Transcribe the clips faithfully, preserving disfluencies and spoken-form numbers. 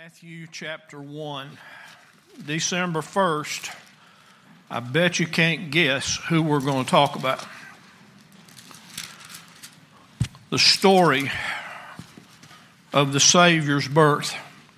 Matthew chapter one, December first. I bet you can't guess who we're going to talk about. The story of the Savior's birth.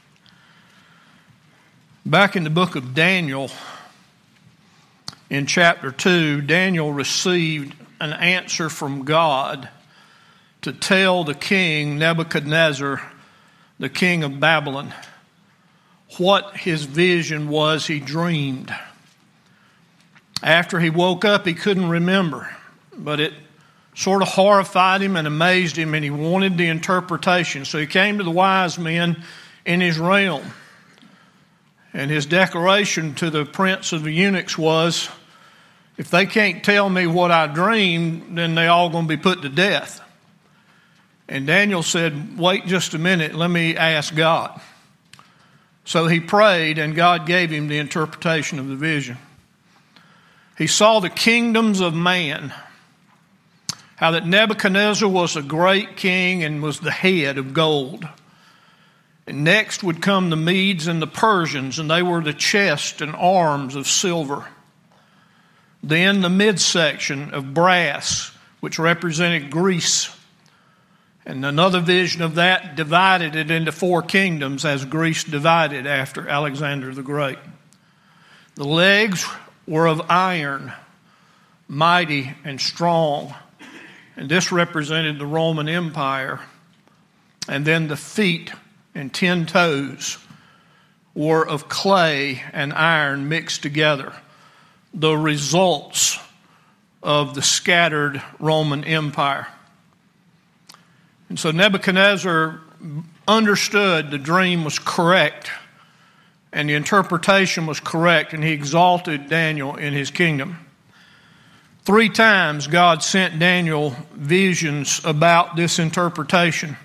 Back in the book of Daniel, in chapter two, Daniel received an answer from God to tell the king Nebuchadnezzar, the king of Babylon, what his vision was he dreamed. After he woke up, he couldn't remember, but it sort of horrified him and amazed him, and he wanted the interpretation. So he came to the wise men in his realm, and his declaration to the prince of the eunuchs was, if they can't tell me what I dreamed, then they all going to be put to death. And Daniel said, wait just a minute, let me ask God. So he prayed, and God gave him the interpretation of the vision. He saw the kingdoms of man, how that Nebuchadnezzar was a great king and was the head of gold. And next would come the Medes and the Persians, and they were the chest and arms of silver. Then the midsection of brass, which represented Greece. And another vision of that divided it into four kingdoms as Greece divided after Alexander the Great. The legs were of iron, mighty and strong. And this represented the Roman Empire. And then the feet and ten toes were of clay and iron mixed together. The results of the scattered Roman Empire. And so Nebuchadnezzar understood the dream was correct and the interpretation was correct, and he exalted Daniel in his kingdom. Three times God sent Daniel visions about this interpretation.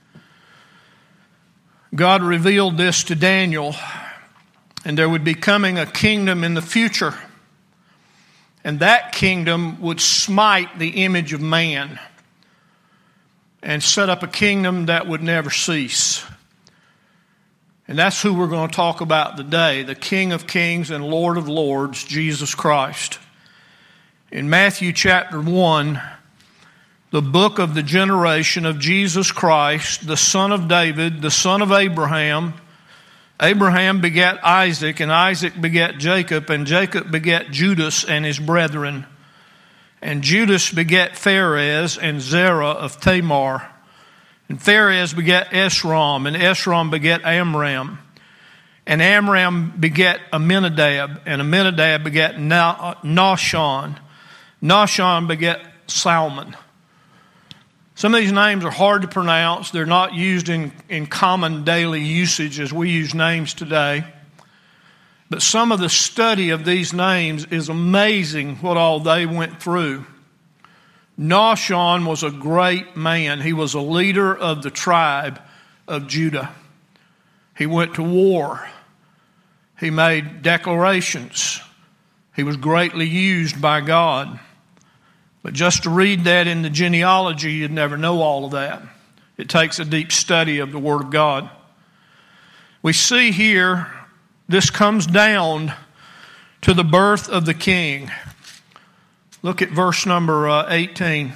God revealed this to Daniel, and there would be coming a kingdom in the future, and that kingdom would smite the image of man and set up a kingdom that would never cease. And that's who we're going to talk about today, the King of Kings and Lord of Lords, Jesus Christ. In Matthew chapter one, the book of the generation of Jesus Christ, the son of David, the son of Abraham. Abraham begat Isaac, and Isaac begat Jacob, and Jacob begat Judas and his brethren. And Judas begat Pharez and Zerah of Tamar. And Pharez begat Esrom, and Esrom begat Amram. And Amram begat Aminadab, and Aminadab begat Nahshon. Nahshon begat Salmon. Some of these names are hard to pronounce. They're not used in, in common daily usage as we use names today. But some of the study of these names is amazing what all they went through. Nahshon was a great man. He was a leader of the tribe of Judah. He went to war. He made declarations. He was greatly used by God. But just to read that in the genealogy, you'd never know all of that. It takes a deep study of the Word of God. We see here, this comes down to the birth of the King. Look at verse number uh, eighteen.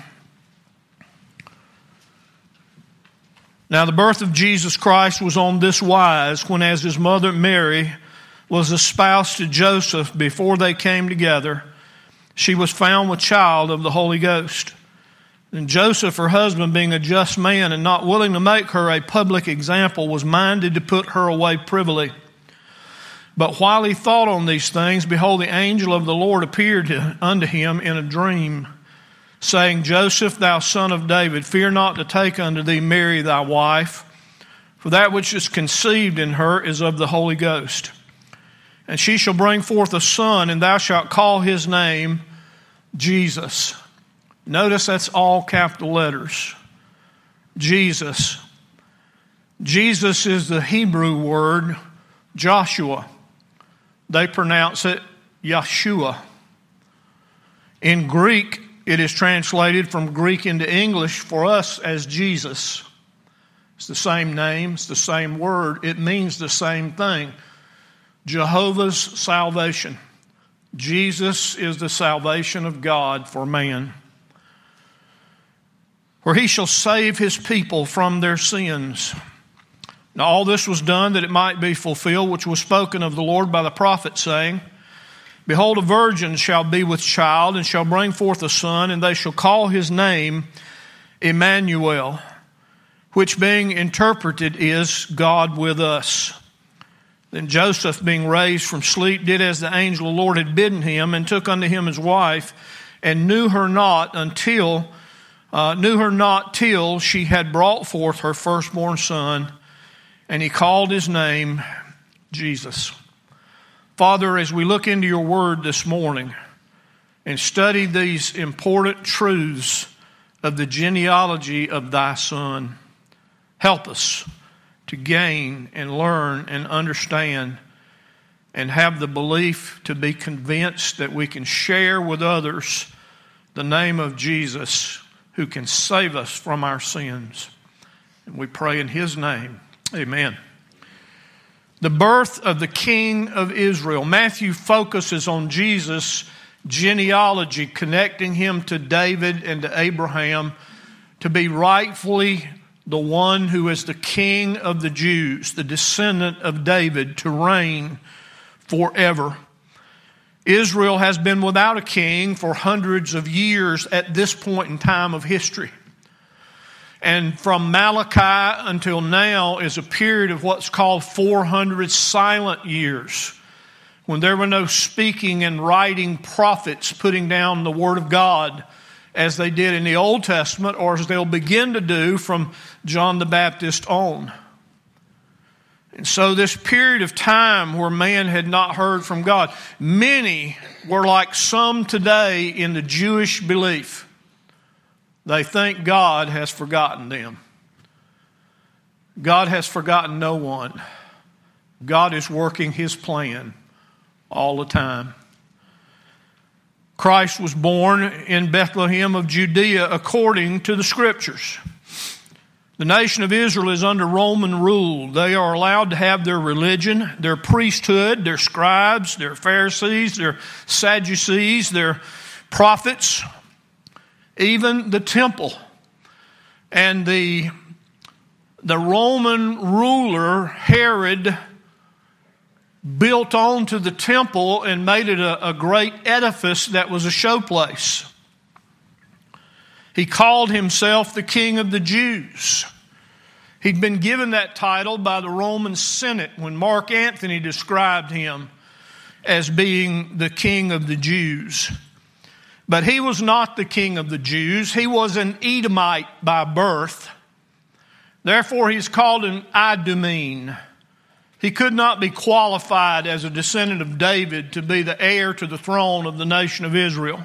Now the birth of Jesus Christ was on this wise, when as his mother Mary was espoused to Joseph before they came together, she was found with child of the Holy Ghost. And Joseph, her husband, being a just man and not willing to make her a public example, was minded to put her away privily. But while he thought on these things, behold, the angel of the Lord appeared unto him in a dream, saying, Joseph, thou son of David, fear not to take unto thee Mary thy wife, for that which is conceived in her is of the Holy Ghost. And she shall bring forth a son, and thou shalt call his name Jesus. Notice that's all capital letters. Jesus. Jesus is the Hebrew word Joshua. They pronounce it Yeshua. In Greek, it is translated from Greek into English for us as Jesus. It's the same name. It's the same word. It means the same thing. Jehovah's salvation. Jesus is the salvation of God for man. For he shall save his people from their sins. Now all this was done that it might be fulfilled, which was spoken of the Lord by the prophet, saying, Behold, a virgin shall be with child, and shall bring forth a son, and they shall call his name Emmanuel, which being interpreted is God with us. Then Joseph, being raised from sleep, did as the angel of the Lord had bidden him, and took unto him his wife, and knew her not until uh, knew her not till she had brought forth her firstborn son, and he called his name Jesus. Father, as we look into your word this morning and study these important truths of the genealogy of thy son, help us to gain and learn and understand and have the belief to be convinced that we can share with others the name of Jesus, who can save us from our sins. And we pray in his name. Amen. The birth of the King of Israel. Matthew focuses on Jesus' genealogy, connecting him to David and to Abraham to be rightfully the one who is the King of the Jews, the descendant of David, to reign forever. Israel has been without a king for hundreds of years at this point in time of history. And from Malachi until now is a period of what's called four hundred silent years, when there were no speaking and writing prophets putting down the Word of God as they did in the Old Testament, or as they'll begin to do from John the Baptist on. And so this period of time where man had not heard from God, many were like some today in the Jewish belief. They think God has forgotten them. God has forgotten no one. God is working his plan all the time. Christ was born in Bethlehem of Judea according to the Scriptures. The nation of Israel is under Roman rule. They are allowed to have their religion, their priesthood, their scribes, their Pharisees, their Sadducees, their prophets, even the temple. And the, the Roman ruler, Herod, built onto the temple and made it a, a great edifice that was a showplace. He called himself the King of the Jews. He'd been given that title by the Roman Senate when Mark Antony described him as being the King of the Jews. But he was not the King of the Jews. He was an Edomite by birth. Therefore, he's called an Idumean. He could not be qualified as a descendant of David to be the heir to the throne of the nation of Israel.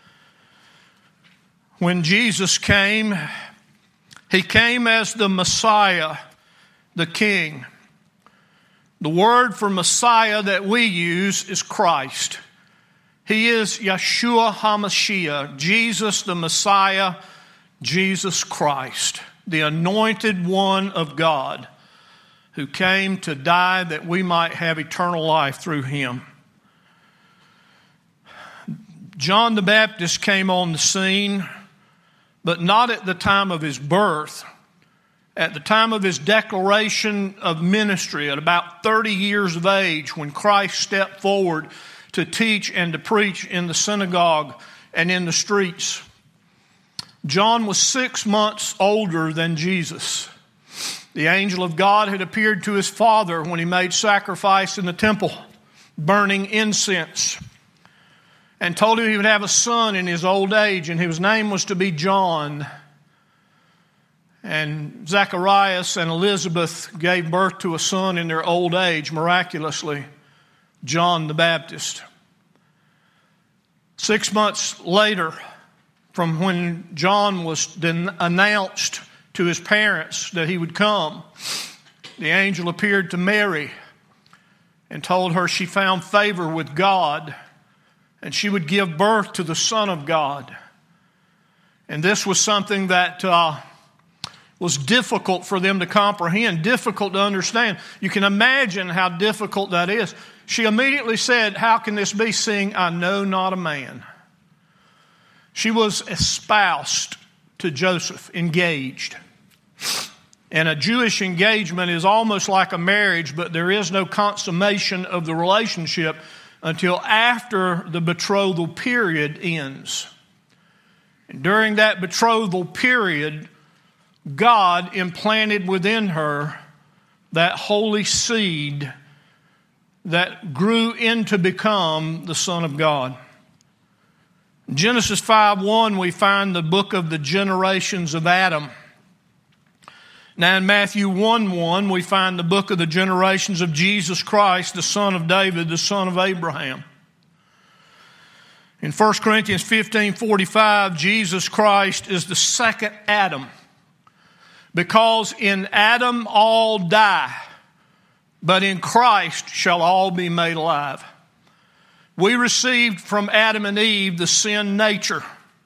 When Jesus came, he came as the Messiah, the King. The word for Messiah that we use is Christ. He is Yeshua HaMashiach, Jesus the Messiah, Jesus Christ, the anointed one of God, who came to die that we might have eternal life through him. John the Baptist came on the scene, but not at the time of his birth. At the time of his declaration of ministry, at about thirty years of age, when Christ stepped forward to teach and to preach in the synagogue and in the streets. John was six months older than Jesus. The angel of God had appeared to his father when he made sacrifice in the temple, burning incense, and told him he would have a son in his old age, and his name was to be John. And Zacharias and Elizabeth gave birth to a son in their old age, miraculously, John the Baptist. Six months later, from when John was then announced to his parents that he would come, the angel appeared to Mary and told her she found favor with God, and she would give birth to the Son of God. And this was something that uh, was difficult for them to comprehend, difficult to understand. You can imagine how difficult that is. She immediately said, "How can this be, seeing I know not a man?" She was espoused to Joseph, engaged. And a Jewish engagement is almost like a marriage, but there is no consummation of the relationship until after the betrothal period ends. And during that betrothal period, God implanted within her that holy seed that grew into become the Son of God. In Genesis five one, we find the book of the generations of Adam. Now in Matthew one one, we find the book of the generations of Jesus Christ, the son of David, the son of Abraham. In First Corinthians fifteen forty-five, Jesus Christ is the second Adam, because in Adam all die, but in Christ shall all be made alive. We received from Adam and Eve the sin nature.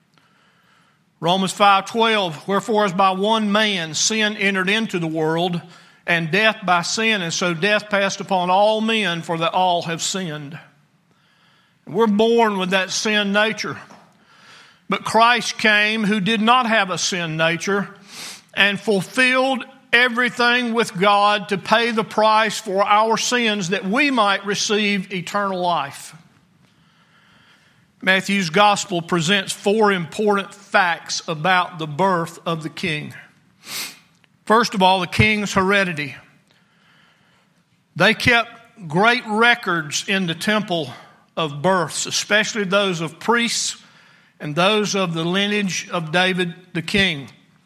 Romans five twelve, wherefore as by one man sin entered into the world, and death by sin, and so death passed upon all men, for that all have sinned. We're born with that sin nature. But Christ came, who did not have a sin nature, and fulfilled everything with God to pay the price for our sins that we might receive eternal life. Matthew's gospel presents four important facts about the birth of the king. First of all, the king's heredity. They kept great records in the temple of births, especially those of priests and those of the lineage of David the king.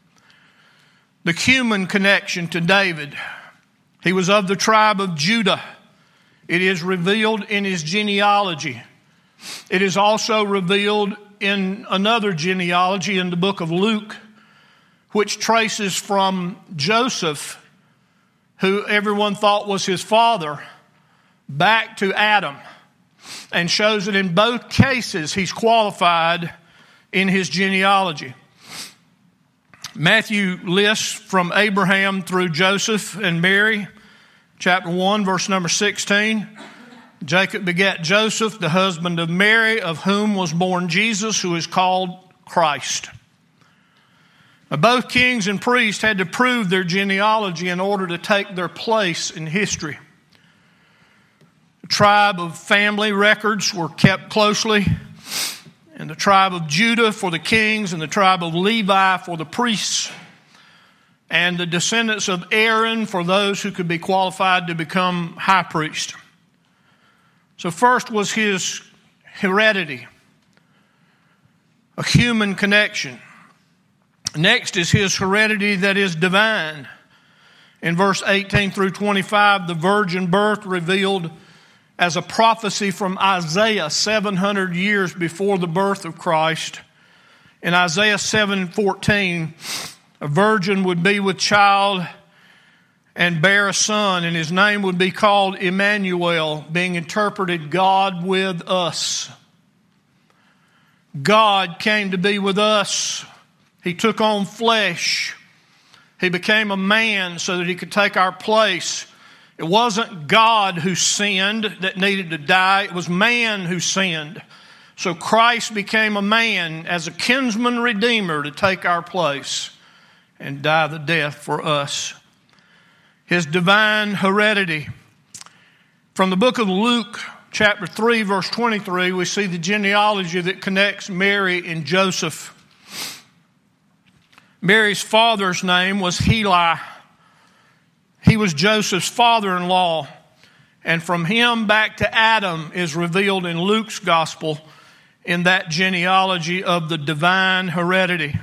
The human connection to David. He was of the tribe of Judah. It is revealed in his genealogy. It is also revealed in another genealogy in the book of Luke, which traces from Joseph, who everyone thought was his father, back to Adam, and shows that in both cases he's qualified in his genealogy. Matthew lists from Abraham through Joseph and Mary, chapter one, verse number sixteen. Jacob begat Joseph, the husband of Mary, of whom was born Jesus, who is called Christ. Now, both kings and priests had to prove their genealogy in order to take their place in history. The tribe of family records were kept closely, and the tribe of Judah for the kings, and the tribe of Levi for the priests, and the descendants of Aaron for those who could be qualified to become high priest. So first was his heredity, a human connection. Next is his heredity that is divine. In verse eighteen through twenty-five, the virgin birth revealed as a prophecy from Isaiah seven hundred years before the birth of Christ. In Isaiah seven fourteen, a virgin would be with child and bear a son, and his name would be called Emmanuel, being interpreted God with us. God came to be with us. He took on flesh. He became a man so that he could take our place. It wasn't God who sinned that needed to die. It was man who sinned. So Christ became a man as a kinsman redeemer to take our place and die the death for us. His divine heredity. From the book of Luke, chapter three, verse twenty-three, we see the genealogy that connects Mary and Joseph. Mary's father's name was Heli. He was Joseph's father-in-law. And from him back to Adam is revealed in Luke's gospel in that genealogy of the divine heredity.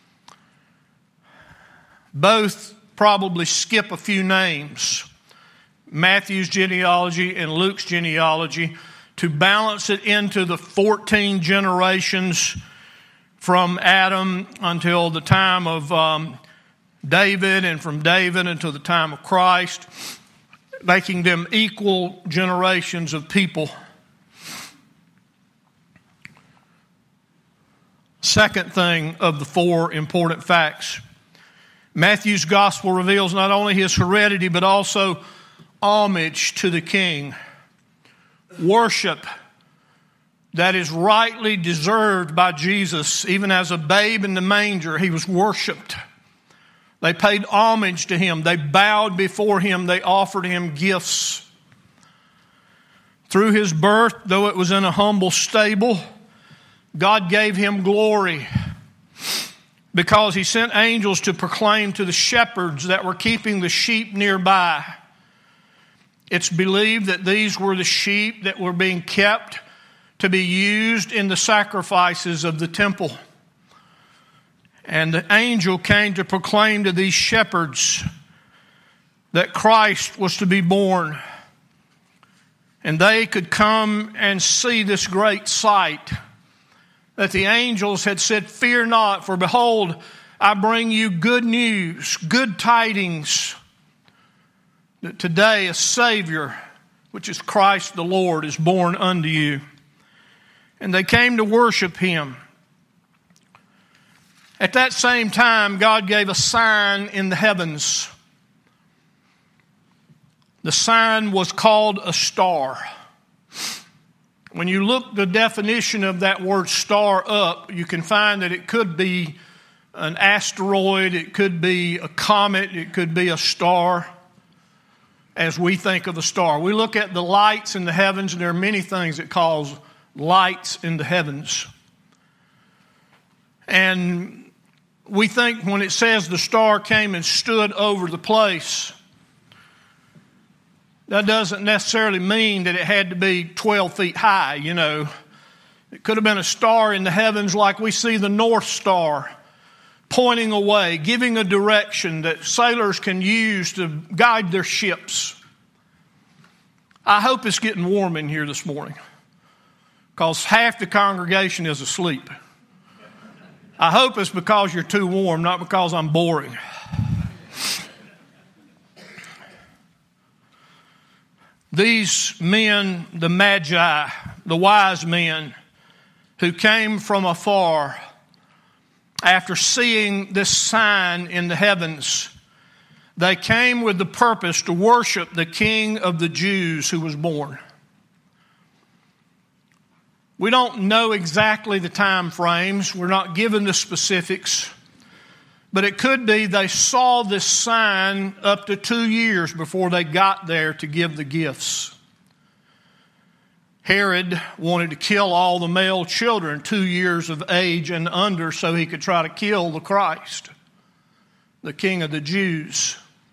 Both probably skip a few names, Matthew's genealogy and Luke's genealogy, to balance it into the fourteen generations from Adam until the time of um, David, and from David until the time of Christ, making them equal generations of people. Second thing of the four important facts. Matthew's gospel reveals not only his heredity, but also homage to the king. Worship that is rightly deserved by Jesus. Even as a babe in the manger, he was worshiped. They paid homage to him. They bowed before him. They offered him gifts. Through his birth, though it was in a humble stable, God gave him glory because he sent angels to proclaim to the shepherds that were keeping the sheep nearby. It's believed that these were the sheep that were being kept to be used in the sacrifices of the temple. And the angel came to proclaim to these shepherds that Christ was to be born. And they could come and see this great sight that the angels had said, "Fear not, for behold, I bring you good news, good tidings, that today a Savior, which is Christ the Lord, is born unto you." And they came to worship him. At that same time, God gave a sign in the heavens. The sign was called a star. When you look the definition of that word star up, you can find that it could be an asteroid, it could be a comet, it could be a star, as we think of a star. We look at the lights in the heavens, and there are many things that cause lights in the heavens. And we think when it says the star came and stood over the place, that doesn't necessarily mean that it had to be twelve feet high, you know. It could have been a star in the heavens like we see the North Star, pointing away, giving a direction that sailors can use to guide their ships. I hope it's getting warm in here this morning, because half the congregation is asleep. I hope it's because you're too warm, not because I'm boring. These men, the Magi, the wise men who came from afar, after seeing this sign in the heavens, they came with the purpose to worship the King of the Jews who was born. We don't know exactly the time frames. We're not given the specifics. But it could be they saw this sign up to two years before they got there to give the gifts. Herod wanted to kill all the male children two years of age and under so he could try to kill the Christ, the King of the Jews.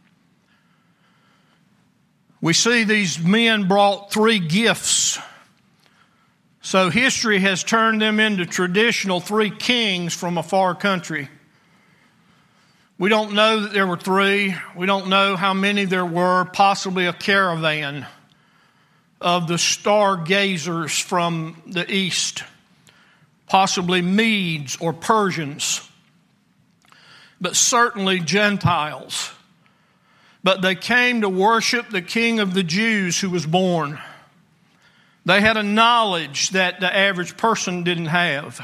We see these men brought three gifts. So history has turned them into traditional three kings from a far country. We don't know that there were three. We don't know how many there were, possibly a caravan of the stargazers from the east, possibly Medes or Persians, but certainly Gentiles. But they came to worship the King of the Jews who was born. They had a knowledge that the average person didn't have.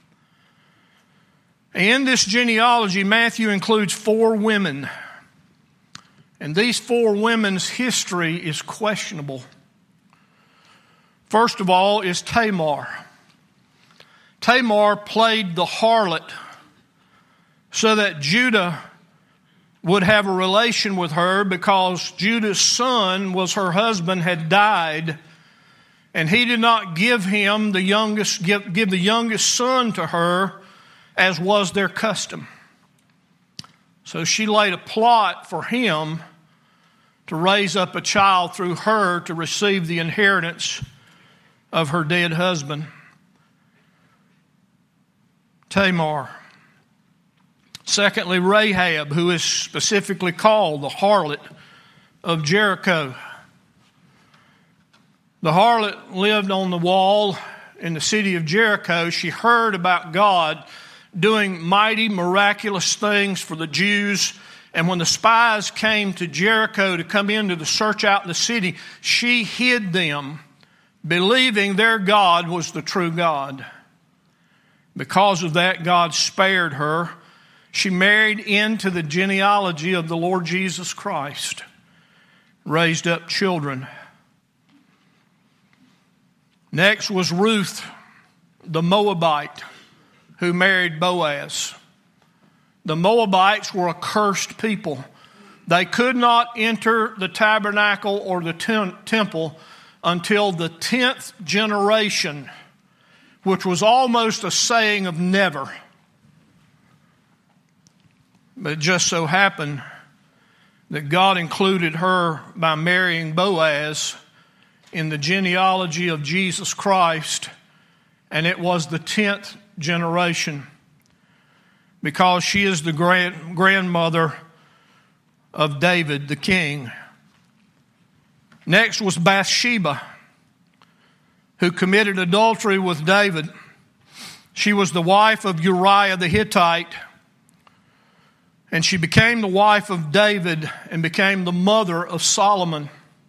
In this genealogy, Matthew includes four women. And these four women's history is questionable. First of all is Tamar. Tamar played the harlot so that Judah would have a relation with her, because Judah's son was her husband, had died, and he did not give him the youngest give, give the youngest son to her, as was their custom. So she laid a plot for him to raise up a child through her to receive the inheritance of her dead husband. Tamar. Secondly, Rahab, who is specifically called the harlot of Jericho. The harlot lived on the wall in the city of Jericho. She heard about God doing mighty, miraculous things for the Jews. And when the spies came to Jericho to come in to search out the city, she hid them, believing their God was the true God. Because of that, God spared her. She married into the genealogy of the Lord Jesus Christ, raised up children. Next was Ruth, the Moabite, who married Boaz. The Moabites were a cursed people. They could not enter the tabernacle or the tem- temple until the tenth generation, which was almost a saying of never. But it just so happened that God included her by marrying Boaz in the genealogy of Jesus Christ, and it was the tenth generation, because she is the grand, grandmother of David the king. Next was Bathsheba, who committed adultery with David. She was the wife of Uriah the Hittite, and she became the wife of David and became the mother of Solomon.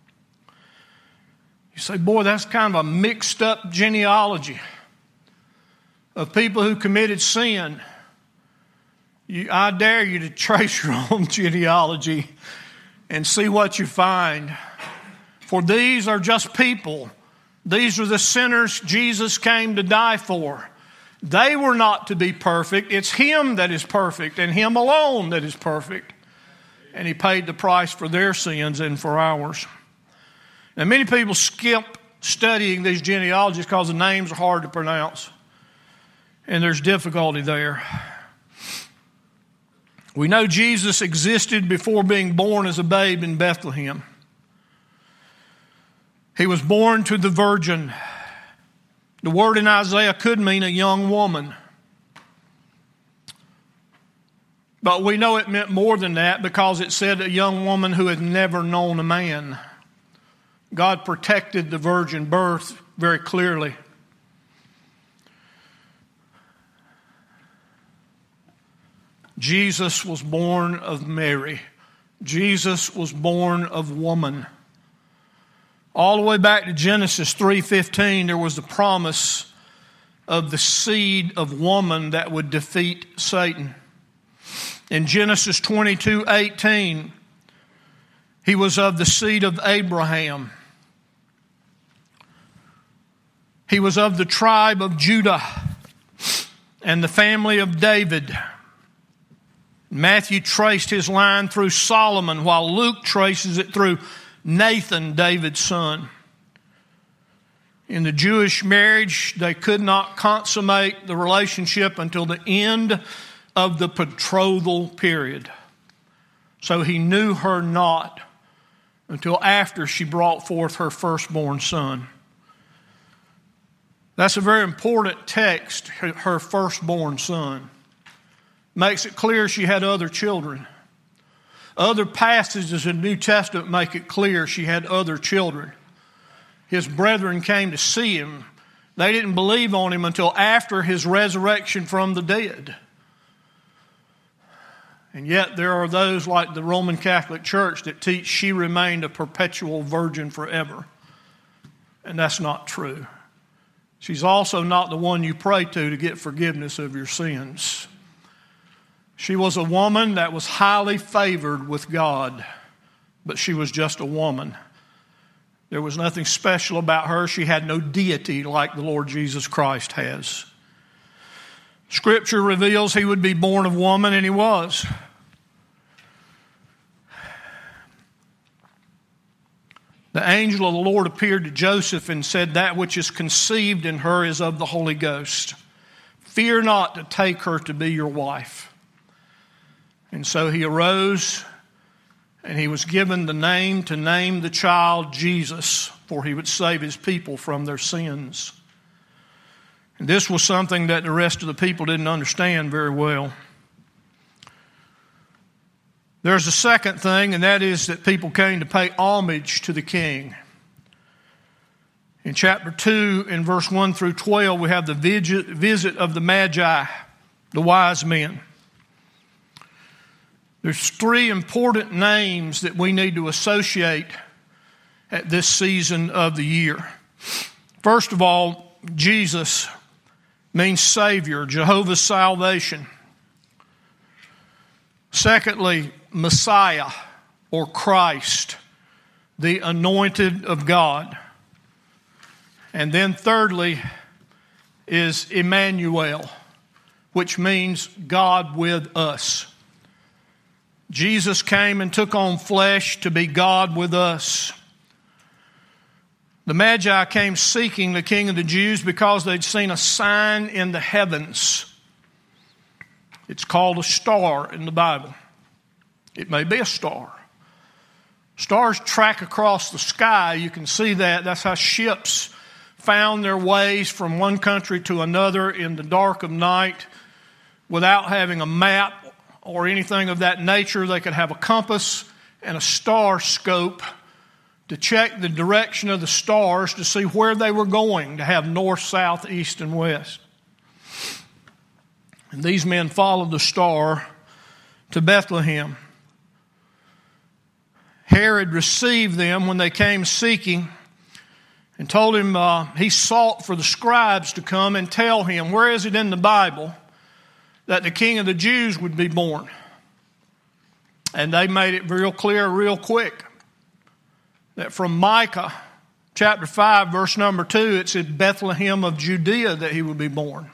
You say, boy, that's kind of a mixed up genealogy of people who committed sin. You, I dare you to trace your own genealogy and see what you find. For these are just people. These are the sinners Jesus came to die for. They were not to be perfect. It's Him that is perfect, and Him alone that is perfect. And He paid the price for their sins and for ours. Now, many people skip studying these genealogies because the names are hard to pronounce, and there's difficulty there. We know Jesus existed before being born as a babe in Bethlehem. He was born to the virgin. The word in Isaiah could mean a young woman. But we know it meant more than that, because it said a young woman who had never known a man. God protected the virgin birth very clearly. Jesus was born of Mary. Jesus was born of woman. All the way back to Genesis three fifteen, there was the promise of the seed of woman that would defeat Satan. In Genesis twenty-two eighteen, he was of the seed of Abraham. He was of the tribe of Judah and the family of David. Matthew traced his line through Solomon, while Luke traces it through Nathan, David's son. In the Jewish marriage, they could not consummate the relationship until the end of the betrothal period. So he knew her not until after she brought forth her firstborn son. That's a very important text, her firstborn son. Makes it clear she had other children. Other passages in the New Testament make it clear she had other children. His brethren came to see him. They didn't believe on him until after his resurrection from the dead. And yet there are those like the Roman Catholic Church that teach she remained a perpetual virgin forever. And that's not true. She's also not the one you pray to to get forgiveness of your sins. She was a woman that was highly favored with God, but she was just a woman. There was nothing special about her. She had no deity like the Lord Jesus Christ has. Scripture reveals he would be born of woman, and he was. The angel of the Lord appeared to Joseph and said, "That which is conceived in her is of the Holy Ghost. Fear not to take her to be your wife." And so he arose, and he was given the name to name the child Jesus, for he would save his people from their sins. And this was something that the rest of the people didn't understand very well. There's a second thing, and that is that people came to pay homage to the king. In chapter two, in verse one through twelve, we have the visit of the Magi, the wise men. There's three important names that we need to associate at this season of the year. First of all, Jesus means Savior, Jehovah's salvation. Secondly, Messiah or Christ, the anointed of God. And then thirdly is Emmanuel, which means God with us. Jesus came and took on flesh to be God with us. The Magi came seeking the King of the Jews because they'd seen a sign in the heavens. It's called a star in the Bible. It may be a star. Stars track across the sky. You can see that. That's how ships found their ways from one country to another in the dark of night without having a map or anything of that nature. They could have a compass and a star scope to check the direction of the stars to see where they were going, to have north, south, east, and west. And these men followed the star to Bethlehem. Herod received them when they came seeking and told him uh, he sought for the scribes to come and tell him, where is it in the Bible that the King of the Jews would be born? And they made it real clear real quick that from Micah chapter five, verse number two, it's in Bethlehem of Judea that he would be born.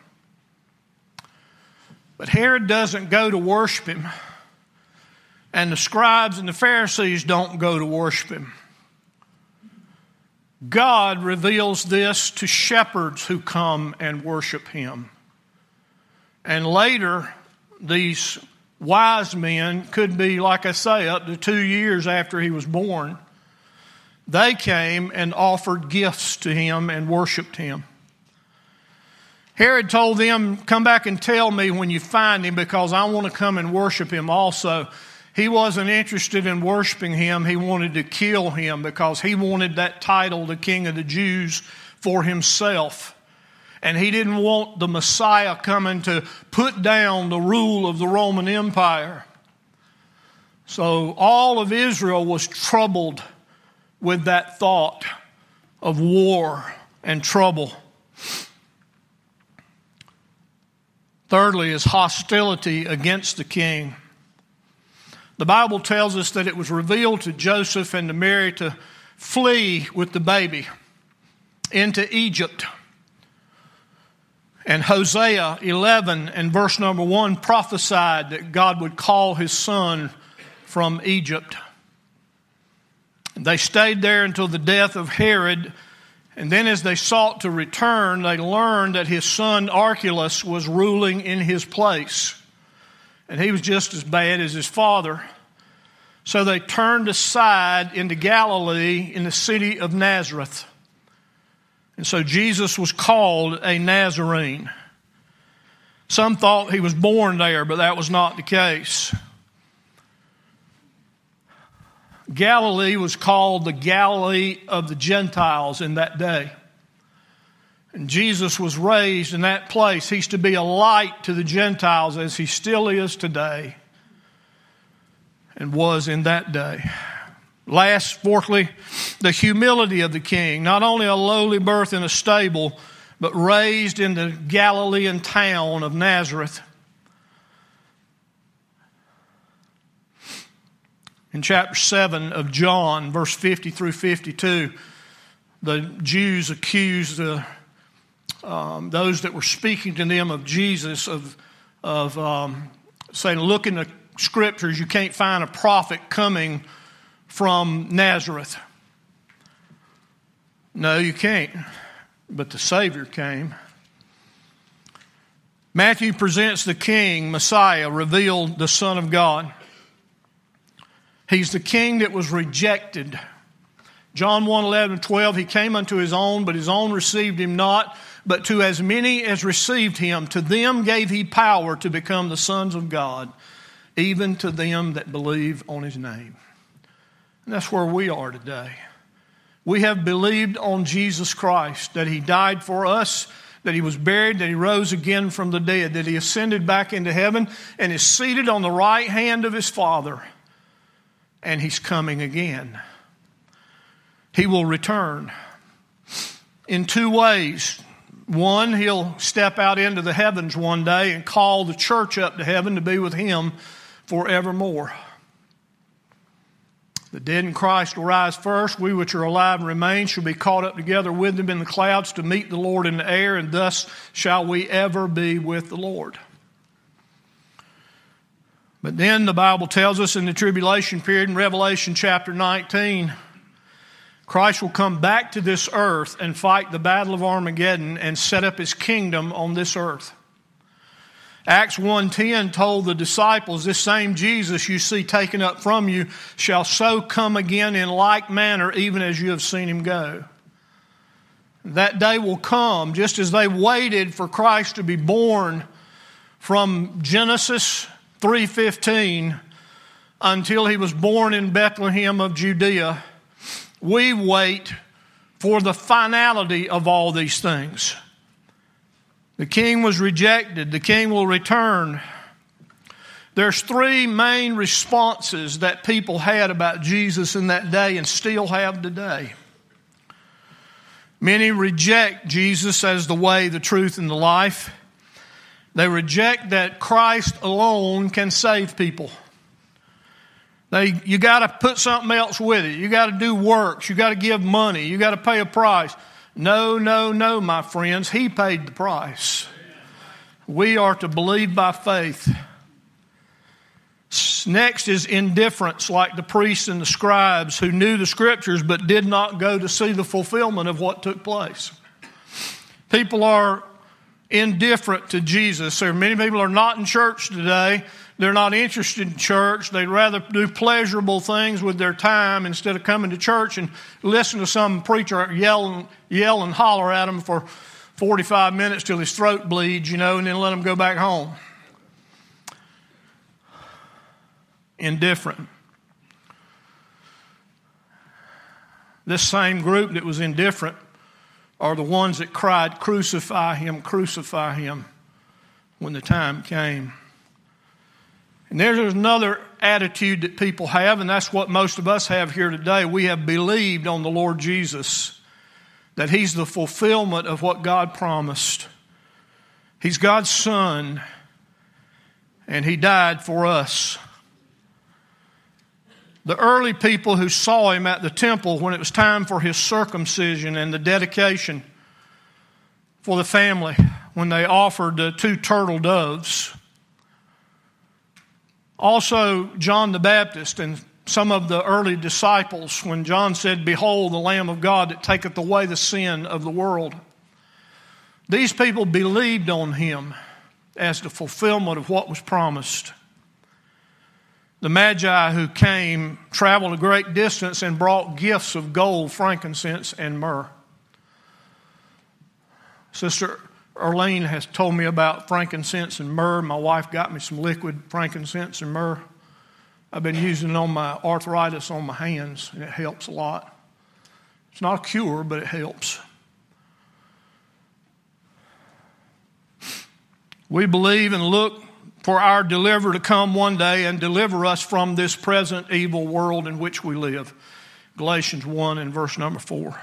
But Herod doesn't go to worship him, and the scribes and the Pharisees don't go to worship him. God reveals this to shepherds who come and worship him. And later, these wise men, could be, like I say, up to two years after he was born, they came and offered gifts to him and worshiped him. Herod told them, come back and tell me when you find him, because I want to come and worship him also. He wasn't interested in worshiping him. He wanted to kill him because he wanted that title, the King of the Jews, for himself. And he didn't want the Messiah coming to put down the rule of the Roman Empire. So all of Israel was troubled with that thought of war and trouble. Thirdly is hostility against the king. The Bible tells us that it was revealed to Joseph and to Mary to flee with the baby into Egypt. And Hosea eleven and verse number one prophesied that God would call his son from Egypt. And they stayed there until the death of Herod. And then as they sought to return, they learned that his son Archelaus was ruling in his place. And he was just as bad as his father. So they turned aside into Galilee in the city of Nazareth. And so Jesus was called a Nazarene. Some thought he was born there, but that was not the case. Galilee was called the Galilee of the Gentiles in that day. And Jesus was raised in that place. He's to be a light to the Gentiles as he still is today and was in that day. Last, fourthly, the humility of the king. Not only a lowly birth in a stable, but raised in the Galilean town of Nazareth. In chapter seven of John, verse fifty through fifty-two, the Jews accused the, um, those that were speaking to them of Jesus of, of um, saying, look in the scriptures, you can't find a prophet coming from Nazareth. No, you can't. But the Savior came. Matthew presents the King, Messiah, revealed the Son of God. He's the king that was rejected. John one, eleven, twelve, he came unto his own, but his own received him not. But to as many as received him, to them gave he power to become the sons of God, even to them that believe on his name. And that's where we are today. We have believed on Jesus Christ, that he died for us, that he was buried, that he rose again from the dead, that he ascended back into heaven and is seated on the right hand of his Father. And he's coming again. He will return in two ways. One, he'll step out into the heavens one day and call the church up to heaven to be with him forevermore. The dead in Christ will rise first. We which are alive and remain shall be caught up together with them in the clouds to meet the Lord in the air, and thus shall we ever be with the Lord. But then the Bible tells us in the tribulation period in Revelation chapter nineteen, Christ will come back to this earth and fight the battle of Armageddon and set up his kingdom on this earth. Acts one ten told the disciples, this same Jesus you see taken up from you shall so come again in like manner, even as you have seen him go. That day will come, just as they waited for Christ to be born from Genesis three fifteen until he was born in Bethlehem of Judea. We wait for the finality of all these things. The king was rejected. The king will return. There's three main responses that people had about Jesus in that day and still have today. Many reject Jesus as the way, the truth, and the life. They reject that Christ alone can save people. They, you got to put something else with it. You got to do works. You got to give money. You got to pay a price. No, no, no, my friends. He paid the price. We are to believe by faith. Next is indifference, like the priests and the scribes who knew the scriptures but did not go to see the fulfillment of what took place. People are indifferent to Jesus. There are many people are not in church today. They're not interested in church. They'd rather do pleasurable things with their time instead of coming to church and listen to some preacher yell and, yell and holler at them for forty-five minutes till his throat bleeds, you know, and then let him go back home. Indifferent. This same group that was indifferent are the ones that cried, "Crucify him, crucify him," when the time came. And there's another attitude that people have, and that's what most of us have here today. We have believed on the Lord Jesus, that he's the fulfillment of what God promised. He's God's Son, and he died for us. The early people who saw him at the temple when it was time for his circumcision and the dedication for the family, when they offered the two turtle doves. Also, John the Baptist and some of the early disciples, when John said, "Behold, the Lamb of God that taketh away the sin of the world." These people believed on him as the fulfillment of what was promised. The Magi who came traveled a great distance and brought gifts of gold, frankincense, and myrrh. Sister Arlene has told me about frankincense and myrrh. My wife got me some liquid frankincense and myrrh. I've been using it on my arthritis on my hands, and it helps a lot. It's not a cure, but it helps. We believe and look for our deliverer to come one day and deliver us from this present evil world in which we live. Galatians one and verse number four.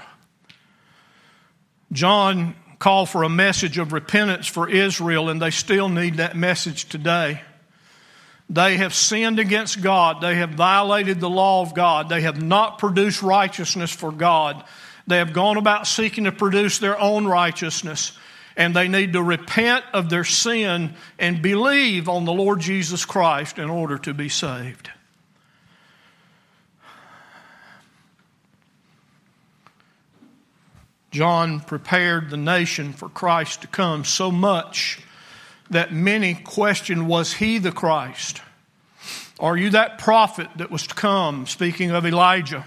John called for a message of repentance for Israel, and they still need that message today. They have sinned against God. They have violated the law of God. They have not produced righteousness for God. They have gone about seeking to produce their own righteousness. And they need to repent of their sin and believe on the Lord Jesus Christ in order to be saved. John prepared the nation for Christ to come so much that many questioned, was he the Christ? Are you that prophet that was to come? Speaking of Elijah.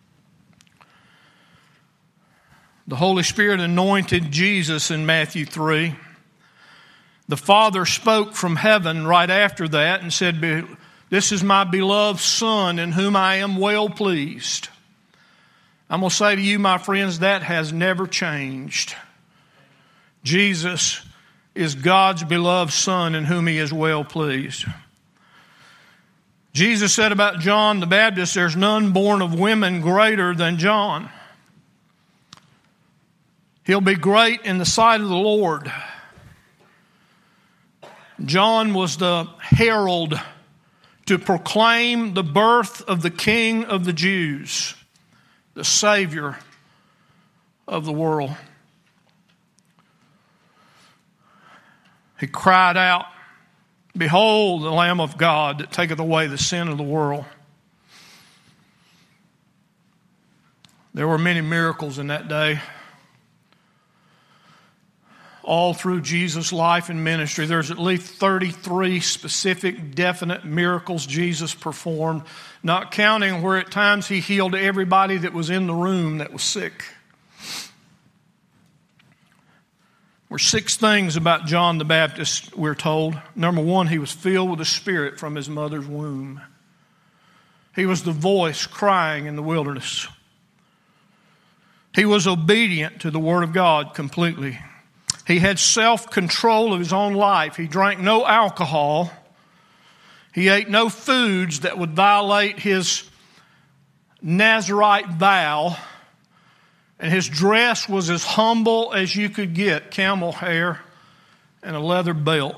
The Holy Spirit anointed Jesus in Matthew three. The Father spoke from heaven right after that and said, "This is my beloved Son in whom I am well pleased." I'm going to say to you, my friends, that has never changed. Jesus is God's beloved Son in whom he is well pleased. Jesus said about John the Baptist, "There's none born of women greater than John. He'll be great in the sight of the Lord." John was the herald to proclaim the birth of the King of the Jews, the Savior of the world. He cried out, "Behold the Lamb of God that taketh away the sin of the world." There were many miracles in that day. All through Jesus' life and ministry, there's at least thirty-three specific, definite miracles Jesus performed, not counting where at times he healed everybody that was in the room that was sick. There were six things about John the Baptist, we're told. Number one, he was filled with the Spirit from his mother's womb. He was the voice crying in the wilderness. He was obedient to the Word of God completely. He had self-control of his own life. He drank no alcohol. He ate no foods that would violate his Nazirite vow. And his dress was as humble as you could get, camel hair and a leather belt.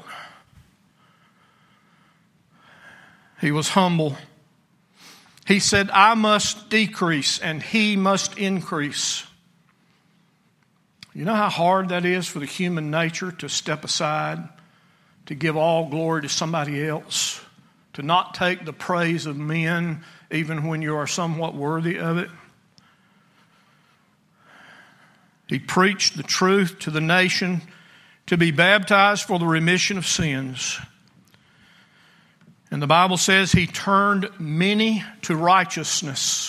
He was humble. He said, "I must decrease and he must increase." You know how hard that is for the human nature to step aside, to give all glory to somebody else, to not take the praise of men even when you are somewhat worthy of it? He preached the truth to the nation to be baptized for the remission of sins. And the Bible says he turned many to righteousness.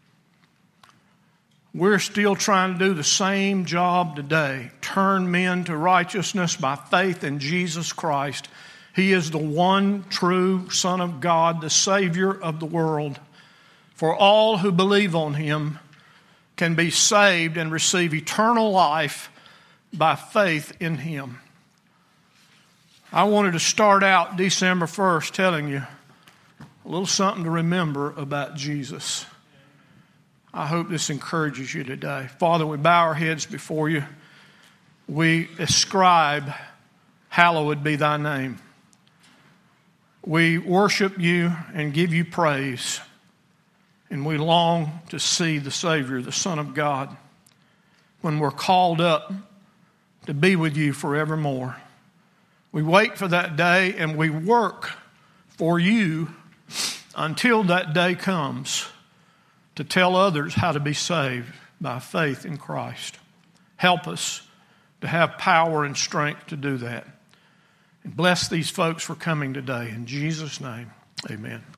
We're still trying to do the same job today. Turn men to righteousness by faith in Jesus Christ. He is the one true Son of God, the Savior of the world. For all who believe on him can be saved and receive eternal life by faith in him. I wanted to start out December first telling you a little something to remember about Jesus. I hope this encourages you today. Father, we bow our heads before you. We ascribe, hallowed be thy name. We worship you and give you praise. And we long to see the Savior, the Son of God, when we're called up to be with you forevermore. We wait for that day and we work for you until that day comes to tell others how to be saved by faith in Christ. Help us to have power and strength to do that. And bless these folks for coming today. In Jesus' name, amen.